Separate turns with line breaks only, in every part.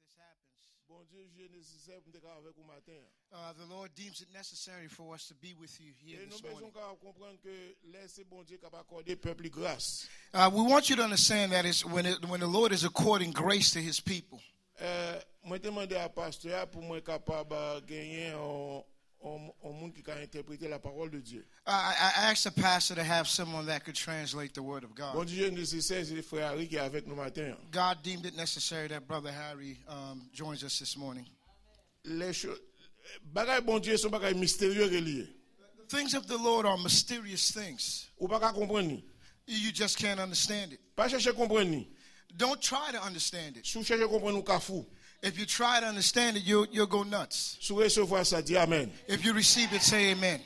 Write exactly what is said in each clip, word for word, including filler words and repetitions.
this happens,
Bon Dieu, j'ai nécessaire pour te avec au matin.
uh, the Lord deems it necessary for us to be with you here
Et nous
this
besoin
morning.
comprendre que laisser bon Dieu capable accorder peuple grâce.
Uh, we want you to understand that it's when, it, when the Lord is according grace to his people.
Euh, moi demandé à pasteur pour moi capable gagner un un un monde qui peut interpréter la parole de Dieu.
Uh, I, I asked the pastor to have someone that could translate the word of
Bon
God.
Dieu, nécessaire c'est frère Harry qui est avec nous matin.
God deemed it necessary that Brother Harry um, joins us this morning.
Les choses bagay bon Dieu sont bagay mystérieux reliés.
The things of the Lord are mysterious things.
Ou pas comprendre ni.
You just can't understand it.
Pas chercher comprendre ni.
Don't try to understand it.
Sou chercher comprendre ou ka fou.
If you try to understand it, you'll, you'll go nuts.
Sou recevoir ça dit amen.
If you receive it, say amen.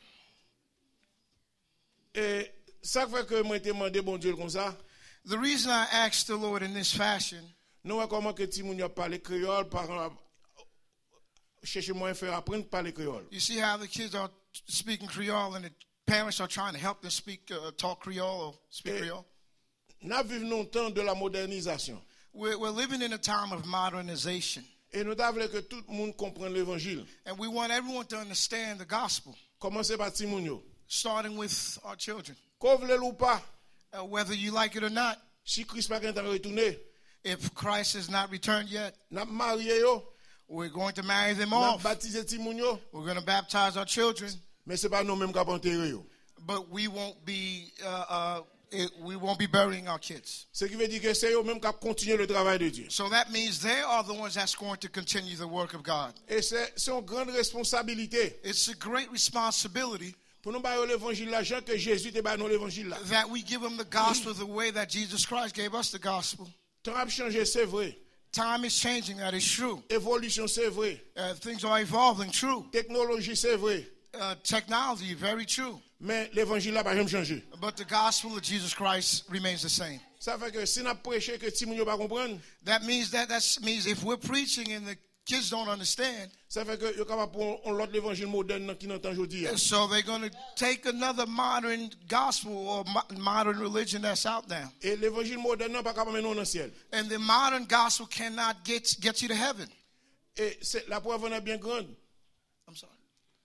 Et ça fait que moi te demandé bon Dieu comme ça.
The reason I asked the Lord in this fashion,
Nous voyons comment que ti moun yo parler créole par chercher moyen faire apprendre parler créole.
you see how the kids are speaking Creole and the parents are trying to help them speak, uh, talk Creole or speak
Eh.
Creole.
Nous vivons un temps de la modernisation.
We're, we're living in a time of modernization,
Et nous voulons que tout le monde comprenne l'évangile.
and we want everyone to understand the gospel,
Commencez par ti moun yo.
starting with our children.
Qu'on vle ou pas,
Uh, whether you like it or not,
si Christ pas quand retourner,
if Christ has not returned yet,
n'a marié yo,
we're going to marry them
n'a
off.
baptisé ti moun yo,
We're going to baptize our children,
mais c'est pas nous mêmes qui avons enterré yo.
but we won't be uh, uh, it, we won't be burying our kids.
Ce qui veut dire que c'est eux mêmes qui continuent le travail de Dieu.
So that means they are the ones that's going to continue the work of God.
Et c'est c'est une grande responsabilité
It's a great responsibility
pour nous bailler l'évangile là, Jean que Jésus te baille nous l'évangile là.
that we give them the gospel the way that Jesus Christ gave us the gospel.
Temps a changé, c'est vrai.
Time is changing, that is true.
Évolution, c'est vrai.
Uh, things are evolving, true.
Technologie, c'est vrai.
Uh, technology, very true.
Mais l'évangile là pas jamais changé.
But the gospel of Jesus Christ remains the same.
Ça fait que si nous prêchons que ti moun yo pas comprendre,
That means that that means if we're preaching and the kids don't understand,
ça fait que yo capable pour on l'autre l'évangile moderne qui n'entend aujourd'hui.
so they're going to take another modern gospel or mo- modern religion that's out there.
Et l'évangile moderne non pas capable mener nous dans le ciel.
And the modern gospel cannot get get you to heaven.
Et c'est la preuve en est bien grande.
I'm sorry.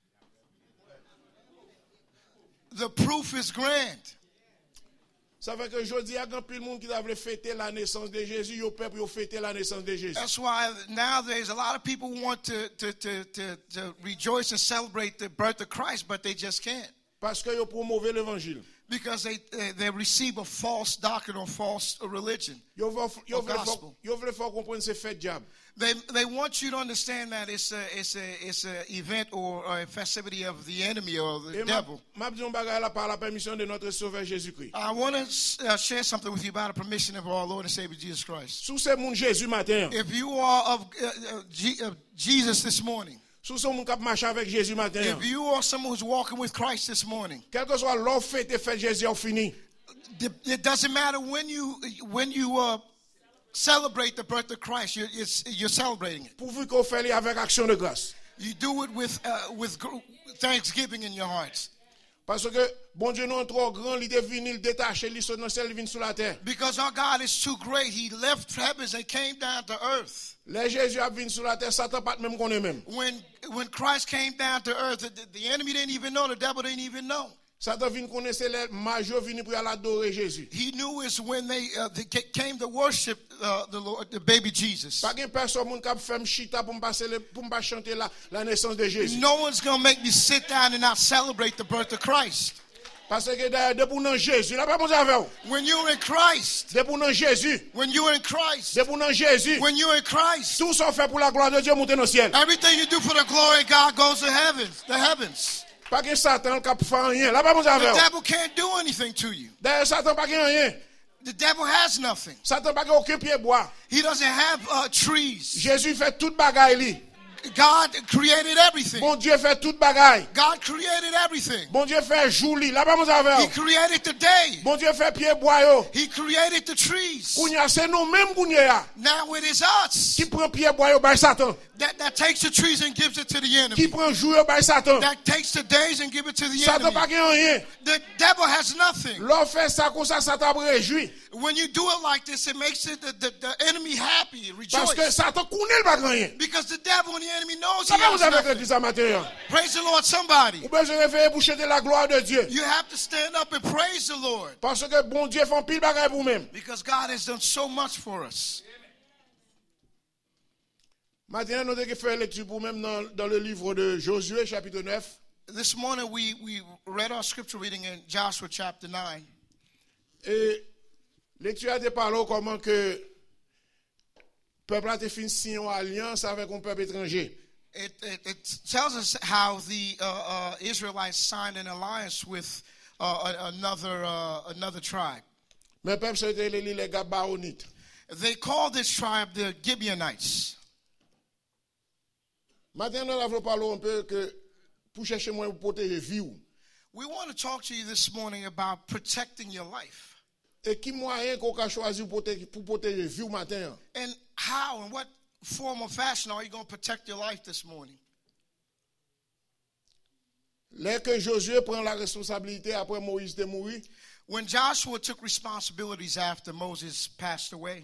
The proof is grand.
Ça fait que aujourd'hui, il y a grand pile de monde qui doit fêter la naissance de Jésus. Yo peuple yo fêter la naissance de Jésus.
That's why nowadays a lot of people want to, to, to, to, to rejoice and celebrate the birth of Christ, but they just can't.
Parce que yo promover l'évangile.
Because they, they, they receive a false doctrine or false religion.
Yo veut yo
Or
veut
gospel.
yo veut faire comprendre c'est fait diable.
They, they want you to understand that it's a, it's a, it's a event or a festivity of the enemy or the
Et m'a
devil.
m'a dit un bagage là par la permission de notre Sauveur Jésus-Christ.
I want to uh, share something with you about the permission of our Lord and Savior Jesus Christ.
Sous ces moun Jésus matin.
If you are of uh, uh, G, uh, Jesus this morning,
Sous ces moun qui marche avec Jésus matin.
if you are someone who's walking with Christ this morning,
Quel que soit l'offre fête fait Jésus a fini.
it doesn't matter when you when you uh, celebrate the birth of Christ, you're, it's, you're celebrating it.
Pourvu qu'on fait avec action de grâce.
You do it with uh, with gr- thanksgiving in your hearts.
Parce que bon Dieu non trop grand, il est venu, il détaché, il saute dans le ciel, il vient sur la terre.
Because our God is too great. He left heavens and came down to earth.
Les Jésus a venu sur la terre, Satan pas même connaît même.
When when Christ came down to earth, the, the enemy didn't even know, the devil didn't even know.
Satan vient connaître les majeurs venu pour aller adorer Jésus.
He knew it's when they, uh, they ca- came to worship uh, the Lord, the baby Jesus.
Pas qu'une personne moun k'ap fèm chita pour me passer le- pour me pas chanter la, la naissance de Jésus.
No one's going to make me sit down and not celebrate the birth of Christ.
Parce que d'ailleurs, depuis dans Jésus, là pas mon avec vous.
When you're in Christ,
Depuis dans Jésus,
when you're in Christ,
depuis dans Jésus,
when you're in Christ,
tout ça fait pour la gloire de Dieu monter dans le ciel.
everything you do for the glory of God goes to heavens, the heavens.
Pas que Satan k'ap fait rien. Là pas mon avec
The
vous.
devil can't do anything to you.
D'ailleurs, Satan pas que rien.
The devil has nothing.
Satan pas que aucun pied bois.
He doesn't have uh, trees.
Jésus fait toute bagaille li.
God created everything.
Bon Dieu fait toute bagaille.
God created everything.
Bon Dieu fait jour li. Là-bas, mon saveur.
He created the day.
Bon Dieu fait pied boyo.
He created the trees.
Kounya, c'est nous-mêmes kounya.
Now it is us
Qui prend pied boyo by Satan.
that, that takes the trees and gives it to the
Qui
enemy.
prend jour by Satan.
That takes the days and give it to the
Satan pas
enemy.
gen rien.
The devil has nothing.
L'on fait ça comme ça, Satan réjouit.
When you do it like this, it makes it the, the, the enemy happy,
Parce que
rejoice.
Satan connaît le pas rien.
Because the devil and the enemy knows he
Ça va vous
has
avez
nothing.
dit ça matin.
Praise the Lord, somebody.
Vous besoin réveiller pour chanter la gloire de Dieu.
You have to stand up and praise the Lord.
Parce que bon Dieu fait un pile bagaille pour vous-même.
Because God has done so much for us.
Maintenant, nous devons faire lecture pour vous-même dans, dans le livre de Josué, chapitre neuf.
This morning we, we read our scripture reading in Joshua chapter nine.
Et lecture a été parlé comment que le peuple a été fait signer une alliance avec un peuple étranger.
It, it, it tells us how the uh, uh, Israelites signed an alliance with uh, a- another uh, another tribe.
Mais le peuple c'était les les Gabaonites.
They called this tribe the Gibeonites.
Maintenant, nous allons parler un peu que pour chercher moins pour protéger vie. ou.
We want to talk to you this morning about protecting your life
Et qui moyen qu'on a choisi pour protéger, pour protéger vie au matin.
and how and what form or fashion are you going to protect your life this morning?
Là que Josué prend la responsabilité après Moïse de mourir,
When Joshua took responsibilities after Moses passed away,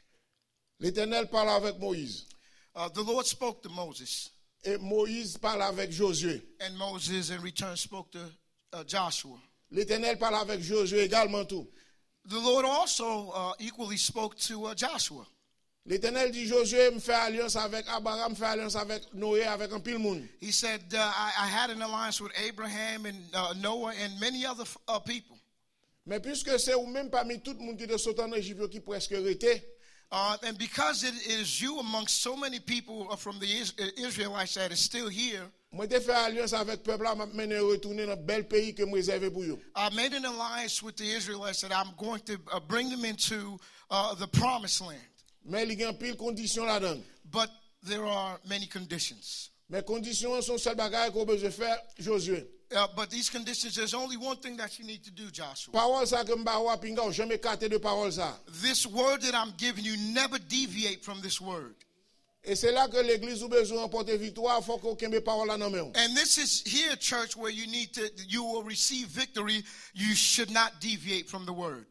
l'Éternel parle avec Moïse.
uh, the Lord spoke to Moses,
Et Moïse parle avec Josué.
and Moses in return spoke to uh, Joshua.
L'Éternel parle avec Josué également tout.
The Lord also uh, equally spoke to uh, Joshua.
L'Éternel dit Josué me fait alliance avec Abraham, me fait alliance avec Noé, avec un pile monde.
He said, uh, I, I had an alliance with Abraham and uh, Noah and many other uh, people.
Mais puisque c'est ou même parmi tout le monde qui est sorti en Égypte qui presque arrêté,
Uh, and because it is you amongst so many people from the Is- Israelites that is still here,
moi j'ai fait alliance avec le peuple là, m'a mené retourner dans le bel pays que moi réservé pour eux.
I made an alliance with the Israelites that I'm going to uh, bring them into uh, the promised land.
Mais il y a un pile condition là-dedans.
But there are many conditions.
Mais conditions sont seul bagage qu'on besoin faire Josué.
Uh, but these conditions, there's only one thing that you need to do, Joshua.
Parole ça que m'ba wa pinga ou jamais écarté de parole ça.
This word that I'm giving you, never deviate from this word.
Et c'est là que l'église a besoin de remporter victoire, faut qu'on kembe parole là dans main.
And this is here, church, where you need to, you will receive victory. You should not deviate from the word.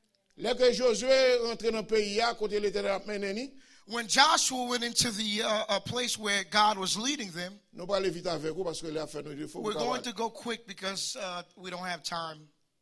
Là que Josué rentre dans le pays à côté l'Éternel mené ni,
When Joshua went into the uh, a place where God was leading them,
nous pas aller vite avec vous parce que là fait nous faut.
we're going to go quick because uh, we don't have time.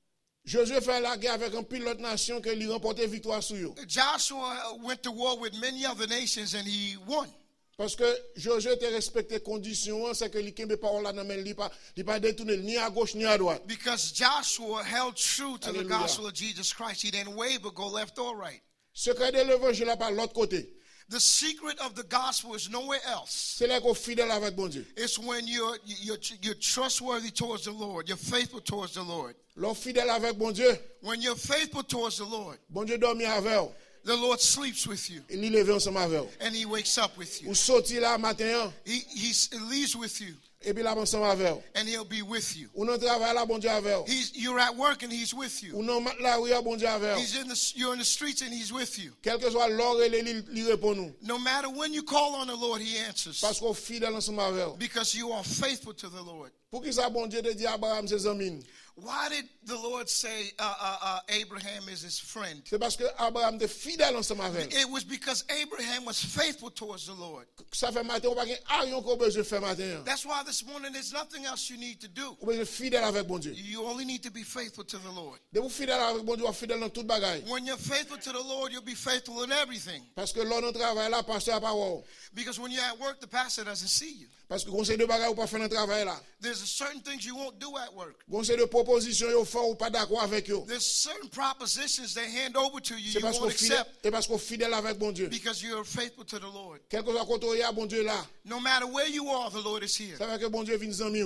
Josué fait la guerre avec un pilote nation que lui remporter victoire sur eux.
Joshua went to war with many other nations and he won.
Parce que Josué te respecté condition, c'est que lui kembe parole là dans main, lui pas lui pas détourner ni à gauche ni à droite.
Because Joshua held true to the
Hallelujah.
gospel of Jesus Christ. He didn't waver, go left or right.
Secret de l'évangile là par l'autre côté.
The secret of the gospel is nowhere else.
C'est là qu'on fidèle avec bon Dieu.
It's when you're, you're, you're trustworthy towards the Lord. You're faithful towards the Lord.
L'on fidèle avec bon Dieu,
When you're faithful towards the Lord,
bon Dieu dormi avec eux.
the Lord sleeps with you
Et lui levé ensemble avec eux.
and he wakes up with you.
Ou sorti là matin
He, he leaves with you
et puis là ensemble avec eux.
and he'll be with you.
Ou non travail là bon Dieu avec eux.
He's, you're at work and he's with
Ou
you.
non la rue bon Dieu avec eux.
He's in the, you're in the streets and he's with you.
Quel que soit l'heure et lui lui répond nous.
No matter when you call on the Lord, he answers.
Parce qu'on fidèle ensemble avec eux.
Because you are faithful to the Lord.
Pour qui ça bon Dieu te dit Abraham ses amis?
Why did the Lord say uh, uh, uh, Abraham is his friend?
C'est parce que Abraham était fidèle ensemble avec eux.
It was because Abraham was faithful towards the Lord.
Ça fait matin on pas rien qu'on besoin faire matin.
That's why this morning there's nothing else you need to do.
On besoin fidèle avec bon Dieu.
You only need to be faithful to the Lord.
De vous fidèle avec bon Dieu, vous fidèle dans toute bagaille.
When you're faithful to the Lord, you'll be faithful in everything.
Parce que l'on travail là pasteur a pas voir.
Because when you're at work, the pastor doesn't see you.
Parce que conseil de bagaille ou pas faire dans travail là.
There's certain things you won't do at work.
Conseil de proposition yo fort ou pas d'accord avec eux.
There's certain propositions they hand over to you
C'est
you
parce qu'on
won't
fidèle,
accept
et parce qu'on fidèle avec bon Dieu.
because you're faithful to the Lord.
Quel que soit côté y a bon Dieu là.
No matter where you are, the Lord is here.
Ça veut que bon Dieu vient zami ou.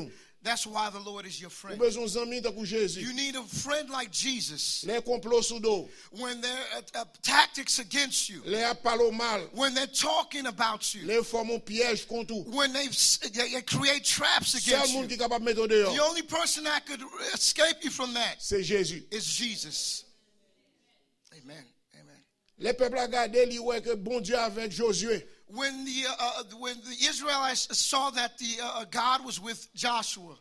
That's why the Lord is your
Ou
friend.
besoin d'amis tant que Jésus.
You need a friend like Jesus.
Les complots sous dos.
When there are uh, tactics against you,
Les appels au mal.
when they're talking about you,
Les formes un piège contre tout.
when they, they, they create traps
Seul
against
monde
you,
qui est capable de mettre au dehors,
the only person that could escape you from that
c'est Jésus.
is Jesus. Amen. Amen.
Les peuples ont regardé, ils voient que bon Dieu avec Josué.
When the uh, uh, when the Israelites saw that the uh, God was with Joshua,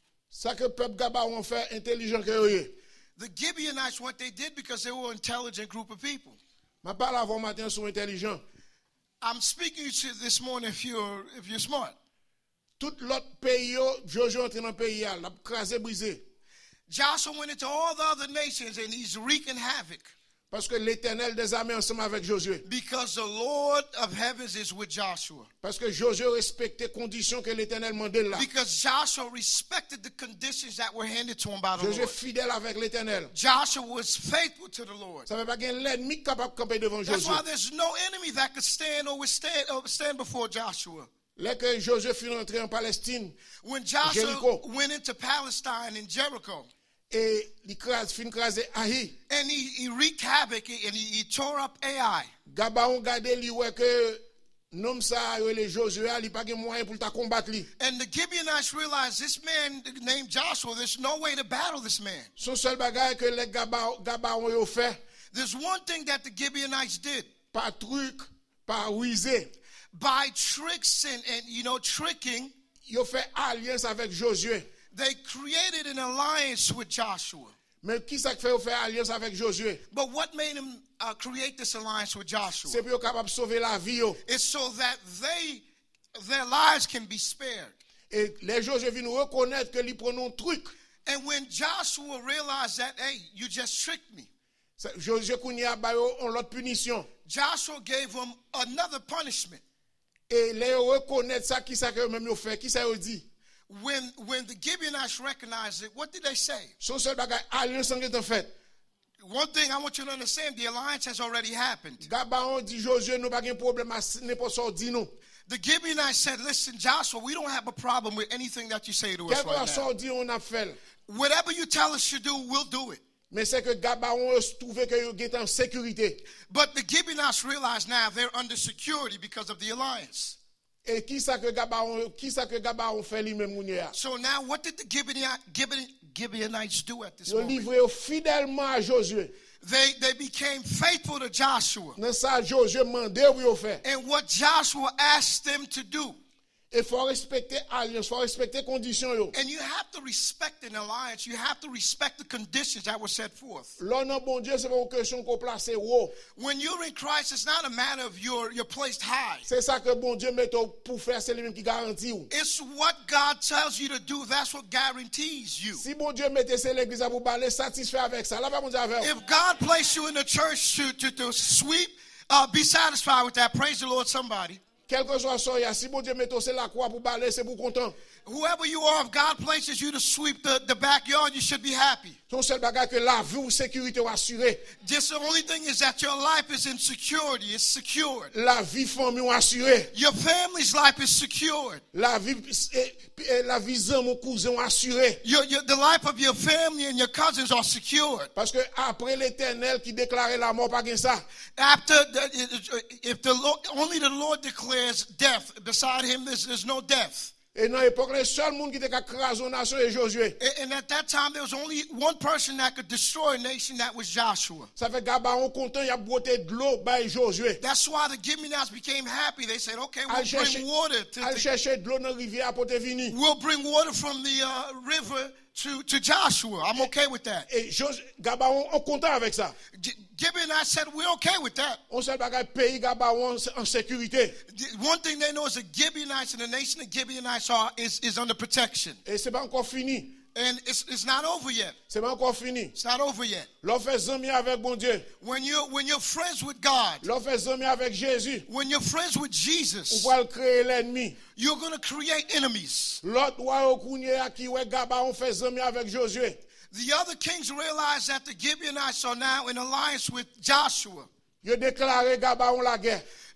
Ça que le peuple Gabaon fait intelligent que eux.
the Gibeonites, what they did, because they were an intelligent group of people.
Je parle avant matin sur intelligent.
I'm speaking to you this morning if you're if you're smart.
Tout l'autre pays, Josué entre dans le pays, il a crasé, brisé.
Joshua went into all the other nations and he's wreaking havoc
Parce que l'Éternel des armées ensemble avec Josué.
because the Lord of heavens is with Joshua.
Parce que Josué respectait les conditions que l'Éternel mandait là.
Because Joshua respected the conditions that were handed to him by the
Josué
Lord.
fidèle avec l'Éternel.
Joshua was faithful to the Lord.
Ça ne veut pas qu'il y ait l'ennemi capable de camper devant
That's
Josué.
why there's no enemy that could stand or withstand or stand before Joshua.
Lorsque Josué fut entré en Palestine,
When Joshua
Jericho.
went into Palestine and Jericho,
et il crase, fin crasé Ahi,
and he, he wreaked havoc and he, he tore up Ai.
Gabaon gardé lui ouais que nom ça les Josué, il pas de moyen pour ta combattre lui.
And the Gibeonites realized this man named Joshua, there's no way to battle this man.
Son seul bagage que les Gabaon Gabaon yo fait,
There's one thing that the Gibeonites did.
pas truc, pas ruisé.
By tricks and, and you know, tricking,
Yo fait alliance avec Josué.
they created an alliance with Joshua.
Mais qui ça fait faire alliance avec Josué?
But what made him uh, create this alliance with Joshua?
C'est pour être capable de sauver la vie yo.
It's so that they, their lives can be spared.
Et les Josué viennent reconnaître que ils prennent un truc.
And when Joshua realized that, hey, you just tricked me,
Ça, Josué kounya ba yo on l'autre punition.
Joshua gave him another punishment.
Et les reconnaître ça qui ça que même yo fait, qui ça yo dit?
When, when the Gibeonites recognized it, what did they say?
Son seul bagage alliance en est fait.
One thing I want you to understand, the alliance has already happened.
Gabaon dit Josué nous pas de problème à n'importe quoi dit nous.
The Gibeonites said, listen, Joshua, we don't have a problem with anything that you say to us
Quelque
right now.
chose dit on a fait.
Whatever you tell us to do, we'll do it.
Mais c'est que Gabaon trouvé que yo est en sécurité.
But the Gibeonites realize now they're under security because of the alliance.
Et qui ça que Gabaon qui ça que Gabaon fait lui-même mounye.
So now what did the Gibeoni- Gibeon- Gibeonites do at this
Yo
moment?
livré fidèlement à Josué.
They, they became faithful to Joshua.
Dans ça Josué mandé pour yo faire.
And what Joshua asked them to do.
Il faut respecter alliance, faut respecter conditions yo.
And you have to respect an alliance. You have to respect the conditions that were set forth.
L'honneur bon Dieu c'est pas une question qu'on place haut.
When you're in Christ, it's not a matter of you're, you're placed high.
C'est ça que bon Dieu met pour faire, c'est lui-même qui garantit ou.
It's what God tells you to do. That's what guarantees you.
Si bon Dieu mette c'est l'église à vous parler, satisfait avec ça. Là pas bon Dieu avec.
If God placed you in the church to, to, to sweep, uh, be satisfied with that. Praise the Lord, somebody.
Quel que soit son, si bon Dieu mette c'est la croix pour parler, c'est pour content.
Whoever you are, if God places you to sweep the, the backyard, you should be happy.
Son seul bagage que la vie ou sécurité ou assurée.
Just the only thing is that your life is in security. It's secured.
La vie famille ou assurée.
Your family's life is secured.
La vie eh, eh, la vie zan mon cousin ou assurée.
Your, your, the life of your family and your cousins are secured.
Parce que après l'Éternel qui déclarait la mort pas gain ça.
After the, if the Lord, only the Lord declares death, beside him there's, there's no death.
Et dans l'époque, le seul monde qui était capable de craser une nation est Josué.
And at that time, there was only one person that could destroy a nation. That was Joshua.
Ça fait Gabaon content, il a botté de l'eau by Josué.
That's why the Gibeonites became happy. They said, "Okay, we'll
Al
bring
chercher,
water to
al
the,
chercher de l'eau dans la rivière pour te venir.
we'll bring water from the uh, river to, to Joshua." I'm okay with that.
Et Jos- Gabaon, on content avec ça.
G- Gibeonites said, "We're okay with that."
On seul bagage pays Gabaon en sécurité.
The- One thing they know is the Gibeonites and the nation the Gibeonites are is, is under protection,
Et c'est pas encore fini.
and it's it's not over yet.
C'est pas encore fini.
It's not over yet.
L'on fait zami avec bon Dieu.
When you when you're friends with God,
L'on fait zami avec Jésus.
when you're friends with
On
Jesus,
va créer l'ennemi.
you're going to create enemies.
L'autre roi au kounye a qui ouais Gabaon fait zami avec Josué.
The other kings realize that the Gibeonites are now in alliance with Joshua.
Il a déclaré Gabaon la guerre.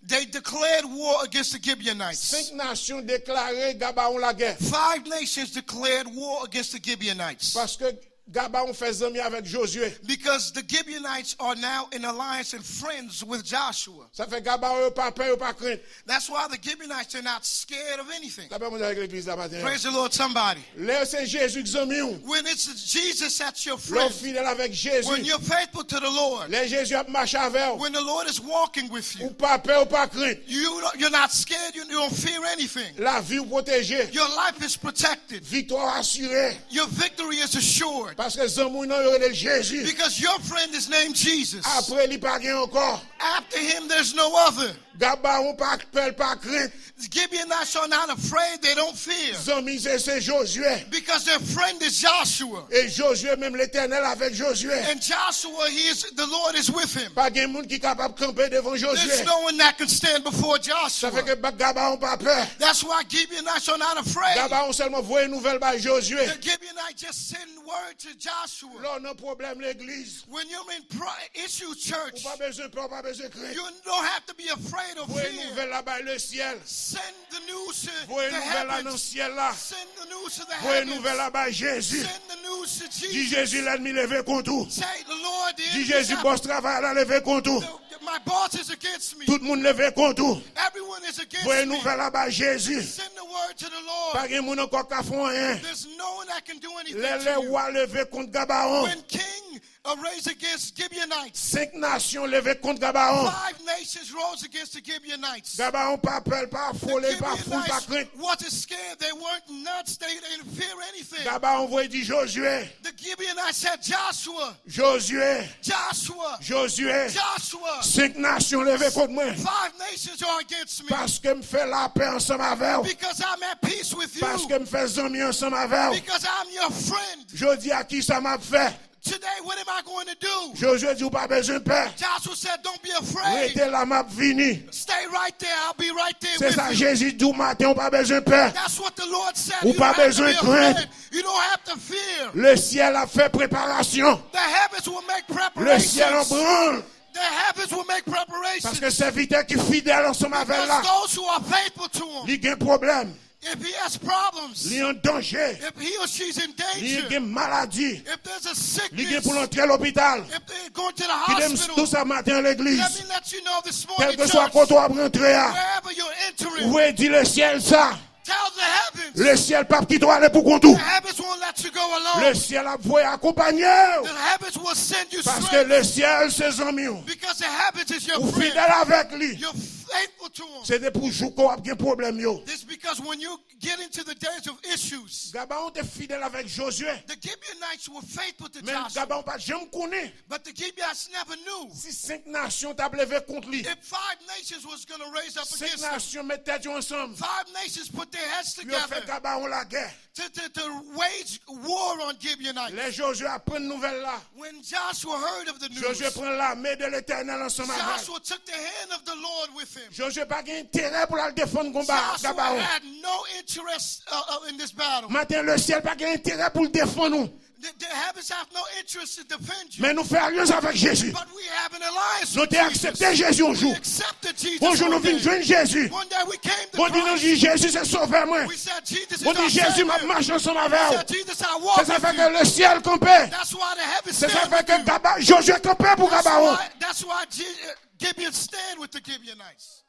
They declared war against the Gibeonites.
Cinq nations déclaré Gabaon la guerre.
Five nations declared war against the Gibeonites.
Parce que Gabaon fait amis avec Josué.
Because the Gibeonites are now in alliance and friends with Joshua.
Ça fait Gabaon yo pas peur, yo pas crainte.
That's why the Gibeonites are not scared of anything.
Ça fait mon avec l'église là matin.
Praise the Lord, somebody.
Là c'est Jésus qui ami ou.
When it's Jesus that's your
L'homme
friend,
fidèle avec Jésus.
when you're faithful to the Lord,
Les Jésus a marché avec.
when the Lord is walking with
Ou
you,
pas peur, ou pas crainte.
you don't- you're not scared, you don't fear anything.
La vie ou protégée.
Your life is protected.
Victoire assurée.
Your victory is assured.
Parce que Zamou non yo le Jésus.
Because your friend is named Jesus.
Après il pas gain encore.
After him, there's no other.
Gabaon pas peur, pas crainte.
The Gibeonites are not afraid, they don't fear.
Zami c'est c'est Josué.
Because their friend is Joshua.
Et Josué même l'Éternel avec Josué.
And Joshua, he is, the Lord is with him.
Pas de monde qui capable camper devant
There's
Josué.
no one that can stand before
Ça fait
Joshua.
que Gabaon pas peur.
That's why Gibeonites are not afraid.
Gabaon seulement voit une nouvelle par Josué.
The Gibeonites just send word to Joshua.
Là on a un problème l'église.
When you're in pro- issue
Ou
church,
pas besoin peur, pas besoin crainte.
you don't have to be afraid or
Voyez une
fear.
nouvelle là-bas le ciel.
Send the news to
Voyez
the
une nouvelle là dans le
heavens.
ciel là.
Send the news to the
Voyez une nouvelle
heavens.
là-bas Jésus.
Send the news to
Dis
Jesus.
Jésus l'ennemi levé contre tout.
Say, the Lord
Dis
is
Jésus boss travail là levé contre tout.
my boss is against me.
Tout le monde levé contre tout.
Everyone is against
Voyez une
me.
nouvelle là-bas Jésus.
Send the word to the Lord.
Pas de monde encore qui font rien.
There's no one that can do anything
Les
to
les
you.
rois levé contre Gabaon.
When King uh, raised against Gibeonites,
Cinq nations levé contre Gabaon.
five nations rose against the Gibeonites.
Gabaon pas peur, pas
The
foulé, pas fou, pas
Gibeonites
crainte.
wasn't scared. They weren't nuts. They didn't fear anything.
Gabaon voit dit Josué.
The Gibeonites said, Joshua,
Josué.
Joshua,
Josué.
Joshua,
Cinq nations levé contre moi.
five nations are against me
Parce que me fait la paix ensemble avec vous.
because I'm at peace with
Parce
you,
que me fait amis ensemble avec vous.
because I'm your friend.
Je dis à qui ça m'a fait.
Today, what am I going to do?
Josué dit ou pas besoin de peur.
Joshua said, don't be afraid.
Restez là, m'a vini.
Stay right there. I'll be right there
C'est ça
with you.
Jésus dit au matin, ou pas besoin de peur.
That's what the Lord said.
Ou
You
pas
don't have to
besoin
be
de crainte.
afraid. You don't have to fear.
Le ciel a fait préparation.
The heavens will make
Le ciel en
preparations.
branle.
The heavens will make
Parce
preparations.
que serviteur qui est fidèle ensemble avec là,
Because those who are faithful to him,
il y a un problème.
if he has problems,
Il y a un danger.
if he or she's in
Il y a
danger,
une maladie.
if there's a
Il y a
sickness,
pour entrer à l'hôpital.
if they're going to the
Qui aime tout
hospital,
ça matin à
let
l'église.
me let you know this
Quel
morning,
que soit
church,
quand on va rentrer à.
wherever you're entering,
Où est dit le ciel ça?
tell the heavens.
Le ciel pape qui doit aller pour qu'on tout.
The heavens won't let you go
Le
alone.
ciel a voué accompagner.
The heavens will send you
Parce que
strength
le ciel, c'est amis.
because the heavens is your
Ou
friend.
fidèle avec lui.
You're faithful to him.
C'est pour jouer qu'on a un problème. Yo.
This because when you get into the days of issues,
Gabaon était fidèle avec Josué.
the Gibeonites were faithful to
Mais
Joshua,
Gabaon pas jamais connu.
but the Gibeonites never knew
Si cinq nations t'ont levé contre lui.
if five nations was going to raise up
Cinq
against them.
nations mettent tête ensemble.
Five nations put their heads
Ils ont fait
together
Gabaon la guerre.
to, to, to wage war on Gibeonites.
Les Josué apprennent nouvelle là.
When Joshua heard of the
Josué
news,
prend l'armée de l'éternel ensemble avec.
Joshua took the hand of the Lord with him.
Josué pas gain intérêt pour la défendre combat
Joshua
Gabaon.
had no interest uh, uh, in this battle.
Matin le ciel pas gain intérêt pour le défendre nous.
The, the heavens have no interest to defend you,
Mais nous faisons alliance avec Jésus.
but we have an alliance
Nous
with
avons
Jesus.
accepté Jésus un
We
jour.
accepted Jesus.
Un jour nous
one
venons
day.
joindre Jésus.
One day we came to
On dit nous
Christ.
dit Jésus c'est sauveur moi.
We said Jesus is
On
our
dit Jésus m'a
Savior.
marché ensemble
We
avec
said
vous.
Jesus I
C'est
walk
ça
with
fait
you.
que le ciel campait.
That's why the heavens
C'est ça
stand
fait
with
que
you.
Gaba- Josué campait pour
That's
Gabaon.
why, that's why G- uh, Gibeon stand with the Gibeonites.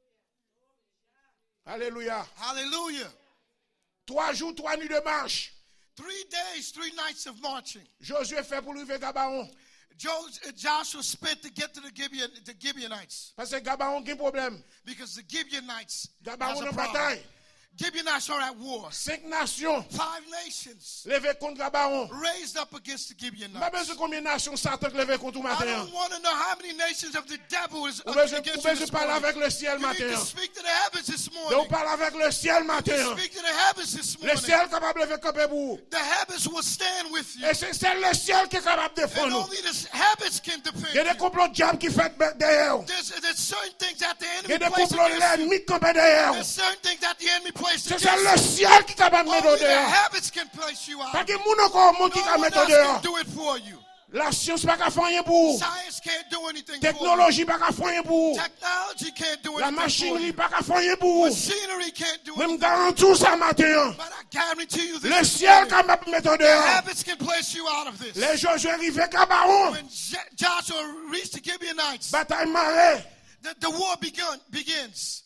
Alléluia.
Hallelujah.
Trois jours, trois nuits de marche.
Three days, three nights of marching.
Josué fait pour lui vers Gabaon.
Jo- uh, Joshua spent to get to the, Gibeon, the Gibeonites
Parce que Gabaon a un problème.
because the Gibeonites has
Gabaon
a
en
problem.
bataille.
Gibeonites are at war.
Cinq nations
Five nations
levées contre Gabaon.
raised up against the
Pas
Gibeonites.
besoin de combien de nations Satan levé contre tout
I
matin.
don't want to know how many nations of the devil is
Vous besoin
against
vous
you
besoin
this
parler
morning.
avec le ciel
You need
matin.
to speak to the heavens this
Donc
morning.
parle avec le ciel
You
matin.
speak to the heavens this
Le
morning.
ciel est capable de lever camper pour vous.
The heavens will stand with you.
Et c'est c'est le ciel qui est capable de
And
défendre nous.
only the heavens can defend
Il y a des
you.
complots de diable qui fait derrière vous.
There's, there's certain things that the
Il y a
enemy
des
places
complots de
against you.
l'ennemi qui campent derrière
There's
vous.
certain things that the enemy places
C'est
against
c'est le
you.
ciel qui est capable de mettre
Only the
dehors.
heavens can place you
Pas
out.
que moun encore monde qui
No
va
one
mettre
else
dehors.
can do it for you.
La science pas qu'à faire rien pour.
Science can't do anything
Technologie pas qu'à faire rien
for you.
pour.
Technology can't do
La
anything for
machinerie
you.
pas qu'à faire rien pour.
Machinery can't do
Même
anything.
garantis ça matin.
But I guarantee you
Le
this.
ciel capable de mettre
The
dehors.
habits can place you out of this.
Les gens sont arrivés Cabaron.
When Jo- Joshua reached the Gibeonites,
Bataille marée.
the, the war begun, begins.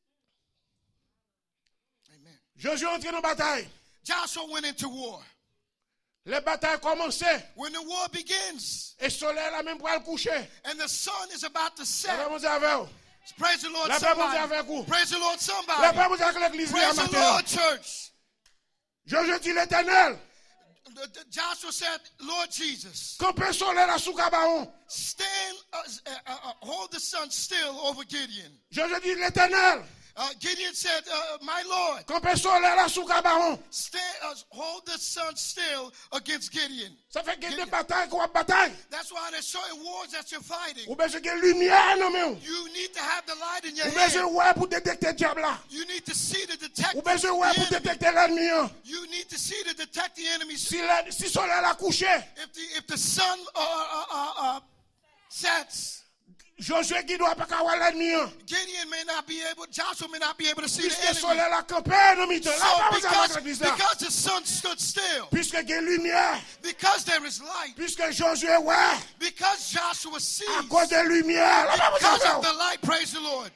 Amen.
Josué entré dans la bataille.
Joshua went into war.
Les batailles commençaient.
When the war begins
Et le soleil là même pour le coucher.
and the sun is about to
La
set,
paix vous avec vous.
praise the Lord,
La paix vous
somebody.
avec vous.
Praise the Lord,
La
somebody.
paix vous avec l'église hier
Praise the
matin.
Lord, church.
Josué dit l'Éternel.
The- the- Joshua said, Lord Jesus,
Campez le soleil là sous Cabaron.
stand, uh, uh, uh, uh, hold the sun still over Gideon.
Josué dit l'Éternel.
Uh, Gideon said, uh, my Lord,
Campez le soleil là sous Cabaron.
stand, uh, hold the sun still against Gideon.
Ça fait qu'il y a des batailles qu'on va bataille.
That's why there's certain wars that you're fighting.
Ou besoin de lumière non mais.
You need to have the light in your
Ou besoin
hand.
ouais pour détecter le diable là.
You need to see to detect
Ou
the
besoin ouais pour
enemy.
détecter l'ennemi. hein.
You need to see to detect the enemy.
Si le si soleil là couché,
If the if the sun uh, uh, uh, uh, sets,
Josué qui doit pas voir l'ennemi. hein.
Gideon may not be able, Joshua may not be able to see
Puisque
the
le
enemy.
soleil là campé dans mi-temps. Là
So
pas vous avec
because,
l'église là.
because the sun stood still,
Puisque il y a lumière.
because there is light,
Puisque Josué ouais.
because Joshua sees,
À cause de lumière. Là pas vous
because of
avec
the light, praise the Lord,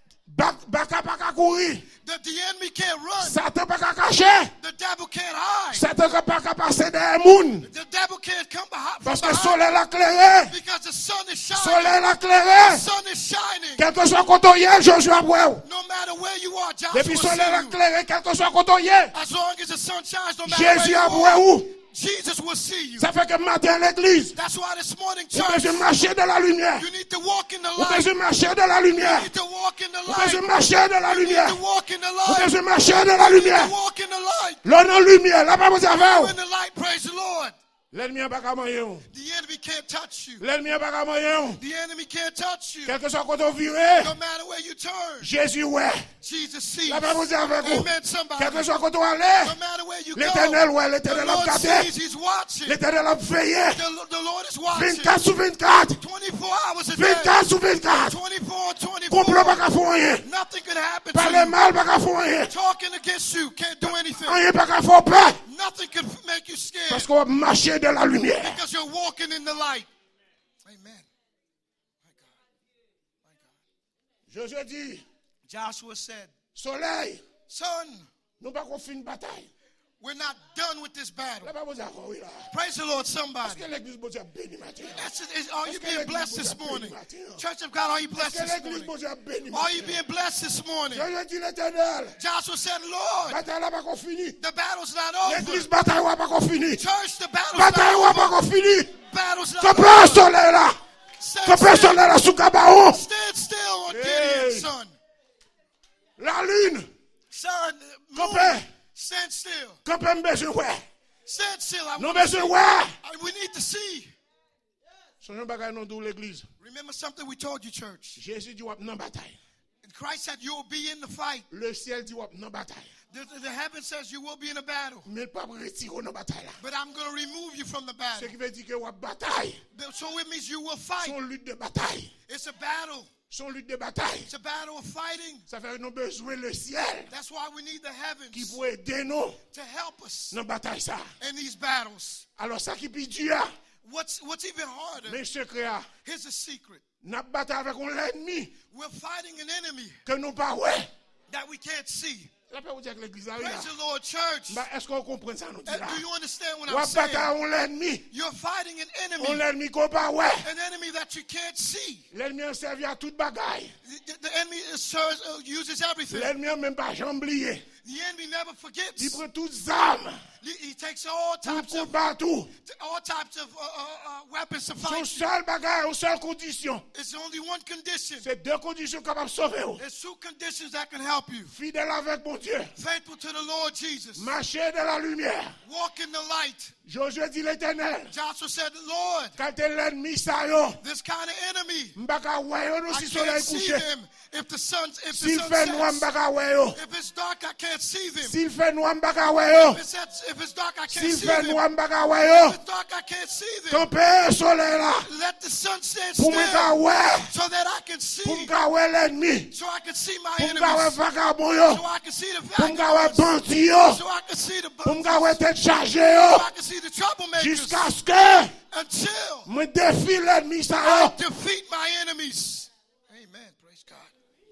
Baka pas qu'à courir.
that the enemy can't run,
Satan pas qu'à cacher.
the devil can't hide,
Satan pas qu'à passer derrière moun.
the devil can't come behind, from
Parce que le
behind
soleil l'a clairé.
because the sun is shining.
Soleil l'a
The
clairé.
sun is shining.
Quel que soit côté hier, Josué après.
No matter where you are, Joshua
Depuis
will
soleil l'a
see you.
clairé, quel que soit côté hier.
As long as the sun shines, no matter where
Jésus
you
après
are,
où?
Jesus will see you.
Ça fait que matin l'église.
That's why this morning,
Vous pouvez
church,
marcher dans la lumière.
you need to walk in the
Vous
light.
pouvez marcher dans la lumière.
You need to walk in the
Vous pouvez
light.
marcher dans la
You need
lumière.
to walk in the
Vous
light.
pouvez marcher dans la
You need
lumière.
to walk in the light.
L'on en lumière, là pas vous
You
avez.
in the light, praise the Lord.
L'ennemi n'a pas qu'à moyen.
The enemy can't touch you.
L'ennemi n'a pas qu'à moyen.
The enemy can't touch you.
Quel que soit côté viré.
No matter where you turn,
Jésus ouais.
Jesus sees.
Là pas vous avez.
Amen, somebody.
Quel que soit côté aller.
No matter where you go,
L'éternel ouais,
the
l'éternel a
Lord
gardé.
sees, He's watching.
L'éternel a veillé.
The, the Lord is watching.
vingt-quatre sur vingt-quatre.
twenty-four hours a day.
vingt-quatre sur vingt-quatre.
twenty-four,
Complot pas
twenty-four.
qu'à faire rien.
Nothing can happen to
Parler
you.
mal pas qu'à faire rien.
Talking against you can't do anything.
Rien pas qu'à faire peur.
Nothing can make you scared
Parce qu'on va marcher dans la lumière.
because you're walking in the light. Amen. My God. My God.
Josué dit,
Joshua said,
soleil,
son,
nous pas qu'on fait une bataille.
we're not done with this battle.
Là pas vous avez oui là.
Praise the Lord,
Est-ce
somebody.
que l'église Dieu a béni matin?
That's it. Is- Are you
Est-ce que
being
l'église
blessed
Dieu
this
a béni
morning?
matin?
Church of God, are you
Est-ce
blessed
que
this
l'église
morning?
Dieu a béni
Are you
matin?
being blessed this morning?
Josué dit l'éternel.
Joshua said, Lord,
Bataille là pas qu'on finit.
the battle's not over.
L'église bataille là pas qu'on finit.
Church, the battle's
Bataille là
not
pas
over.
qu'on finit.
Battle's not
Comprends le
over.
soleil là.
Stand
Comprends le
still.
soleil là sous Cabaron.
Stand still on
Hey.
Gideon's son.
La lune.
Son, moon,
Comprends.
stand still.
Comprends besoin ouais.
Stand still. I
Non
want to
besoin
see.
ouais.
I- We need to see.
Sonne bagaille non de l'église.
Remember something we told you, church.
Jésus dit wap nan bataille.
Christ said you will be in the fight.
Le ciel dit wap nan bataille.
The, the, the heaven says you will be in a battle.
Mais pas retirer nan bataille là.
But I'm going to remove you from the
Ce
battle.
qui veut dire que wap bataille.
So it means you will fight.
Son lutte de bataille.
It's a battle.
Son lutte de bataille.
It's a battle of fighting.
Ça fait que nous besoin le ciel
That's why we need the
qui
heavens
peut aider nous
to help us
dans bataille ça.
in these battles.
Alors ça qui peut dur,
What's, what's even harder,
mais secret a,
here's a secret.
n'a bataille avec un ennemi
We're fighting an enemy
que nous pas ouais.
that we can't see.
La paix vous dire que l'église a là.
Praise the Lord, church.
Bah est-ce qu'on comprend ça nous
Uh,
dit là?
Do you understand what
Ou
I'm saying?
bataille un ennemi,
You're fighting an
un
enemy,
ennemi qu'on pas ouais.
an enemy that you can't see.
L'ennemi a servi à toute bagaille.
The, the enemy is, serves, uh, uses everything.
L'ennemi a même pas jamblié.
The enemy never
Il
forgets.
prend toutes armes,
He, he takes all
tout
types
coup
of
partout.
all types of uh, uh, uh, weapons to
Son
fight.
seul bagaille, une seule condition.
It's only one condition.
C'est deux conditions capables de sauver. vous.
There's two conditions that can help you.
Fidèle avec mon Dieu.
Faithful to the Lord Jesus.
Marcher dans la lumière.
Walk in the light.
Josué dit l'éternel.
Joshua said, Lord,
Quand t'es l'ennemi, ça yo.
this kind of enemy,
M'baka ouais yo
I
si
can't
soleil
see
couché.
them if the sun if the
S'il
sun
fait noir,
sets.
m'baka ouais yo.
If it's dark, I can't see them.
S'il fait noir, m'baka ouais yo.
If it's, If it's dark, I can't
Si
see
fait
them.
noir, m'pa ka wè
If
yo.
it's dark, I can't see them.
Campé soleil là.
Let the sun stand
Pour me ka
still
wè.
so that I can
Pour
see,
me ka wè l'ennemi.
so I can see my
Pour me ka wè
enemies,
vagabond yo.
so I can see the
Pour me ka wè
vagabonds,
bandit yo.
so I can see the
Pour me
bugs,
ka wè tête chargée
so
yo.
I can see the troublemakers,
Jusqu'à ce que
until
me défie l'ennemi ça
I
yo.
defeat my enemies. Amen. Praise God.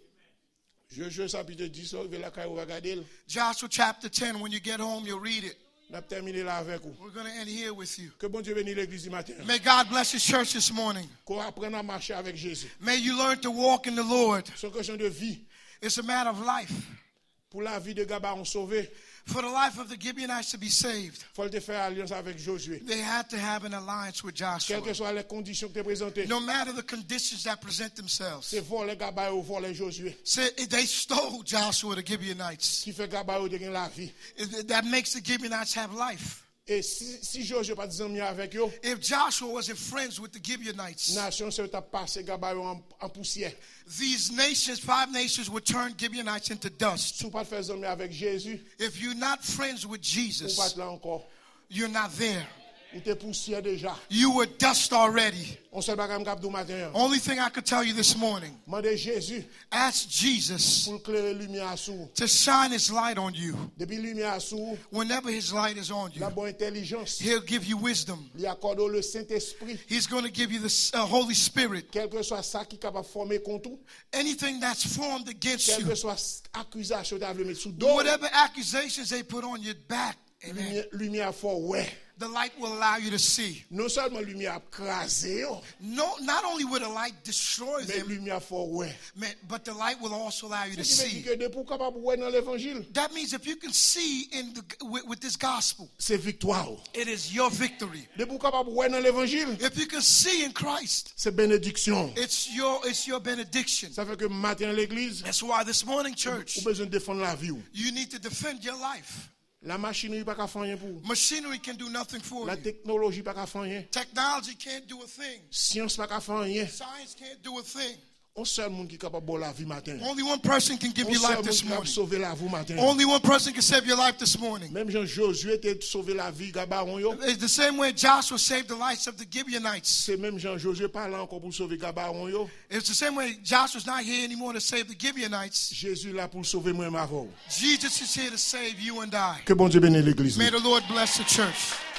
Je joue chapitre dix, on va la caille, on va regarder.
Joshua chapter ten, when you get home, you'll read it.
On a terminé là avec vous.
We're going to end here with you.
Que bon Dieu bénisse l'église du matin.
May God bless his church this morning.
Qu'on apprenne à marcher avec Jésus.
May you learn to walk in the Lord.
C'est une question de vie.
It's a matter of life.
Pour la vie de Gabaron sauvé,
For the life of the Gibeonites to be saved,
il faut te faire alliance avec Josué.
they had to have an alliance with Joshua.
Quelles que soient les conditions que tu présentées.
No matter the conditions that present themselves.
C'est voler Gabaron ou voler Josué.
So they stole Joshua, the Gibeonites.
Qui fait Gabaron de gagner la vie.
It- That makes the Gibeonites have life.
Et si, si Josué pas des amis avec eux,
If Joshua wasn't friends with the Gibeonites,
nation se t'a passé Gabaron en, en poussière.
these nations, five nations, would turn Gibeonites into dust.
Si vous pas faire amis avec Jésus,
If you're not friends with
vous
Jesus,
pas là encore.
you're not there.
Ou t'es poussière déjà.
You were dust already.
On se bagage m'cap du matin.
Only thing I could tell you this morning,
Mandez Jésus
ask Jesus
pour éclairer lumière sur vous.
to shine his light on you.
Depuis lumière sur vous,
Whenever his light is on
la
you,
bonne intelligence,
he'll give you wisdom.
lui accorde le Saint-Esprit.
He's going to give you the uh, Holy Spirit.
Quel que soit ça qui est capable de former contre vous,
Anything that's formed against
quelle
you,
que soit accusation que vous mettre sous dos,
whatever accusations they put on your back, amen,
lumière, lumière fort, ouais.
the light will allow you to see.
Non seulement lumière crasée,
No, not only will the light destroy
mais
them,
lumière fort, ouais.
man, but the light will also allow you to
Ce qui veut
see.
dire que depuis capable de voir dans l'évangile,
That means if you can see in the with, with this gospel,
c'est victoire.
it is your victory.
Depuis capable de voir dans l'évangile,
If you can see in Christ,
c'est bénédiction.
it's your it's your benediction.
Ça fait que matin à l'église,
That's why this morning, church,
vous besoin de défendre la vie.
you need to defend your life.
La machinerie pas qu'à faire rien pour vous.
Machinery can do nothing for
La
you.
technologie pas qu'à faire rien.
Technology can't do a thing.
Science pas qu'à faire rien.
Science can't do a thing.
Un seul monde qui est capable de la vie matin.
Only one person can give
Un
you
seul
life
monde
this
qui est capable de
morning.
sauver la vie matin.
Only one person can save your life this morning.
Même Jean Josué était sauvé la vie Gabaron yo.
It's the same way Joshua saved the lives of the Gibeonites.
C'est même Jean Josué pas là encore pour sauver Gabaron yo.
It's the same way Joshua's not here anymore to save the Gibeonites.
Jésus là pour sauver moi et ma vie.
Jesus is here to save you and I.
Que bon Dieu bénisse l'église.
May the Lord bless the church.